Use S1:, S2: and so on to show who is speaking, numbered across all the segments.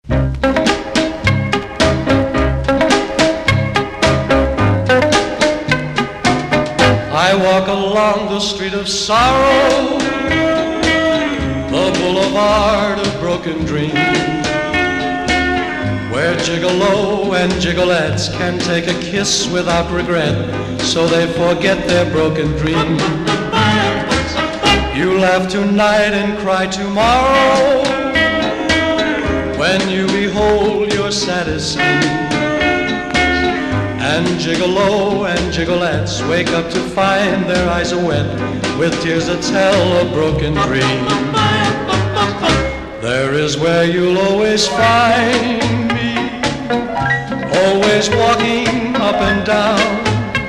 S1: I walk along the street of sorrow, the boulevard of broken dreams, where gigolo and gigolettes can take a kiss without regret, so they forget their broken dreams. You laugh tonight and cry tomorrow when you behold your saddest scheme. And gigolo and gigolettes wake up to find their eyes are wet with tears that tell a broken dream. There is where you'll always find me, always walking up and down.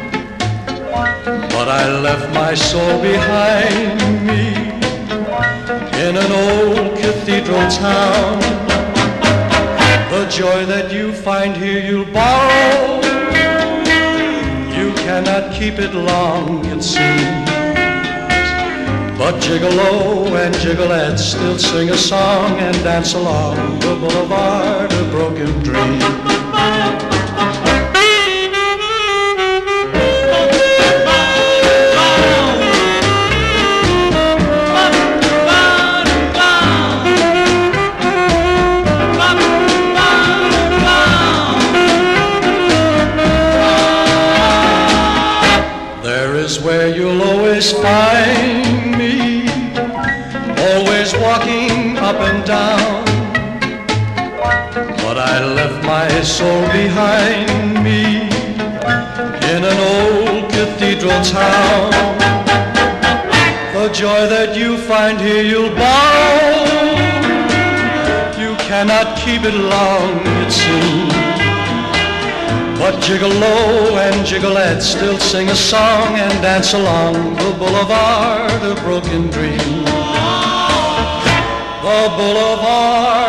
S1: But I left my soul behind me in an old cathedral town. The joy that you find here you'll borrow, you cannot keep it long, it seems. But gigolo and gigolettes still sing a song and dance along the boulevard of broken dreams. Where you'll always find me, always walking up and down. But I left my soul behind me in an old cathedral town. The joy that you find here you'll borrow, you cannot keep it long, it seems. But gigolo and gigolettes still sing a song and dance along the boulevard of broken dreams. The boulevard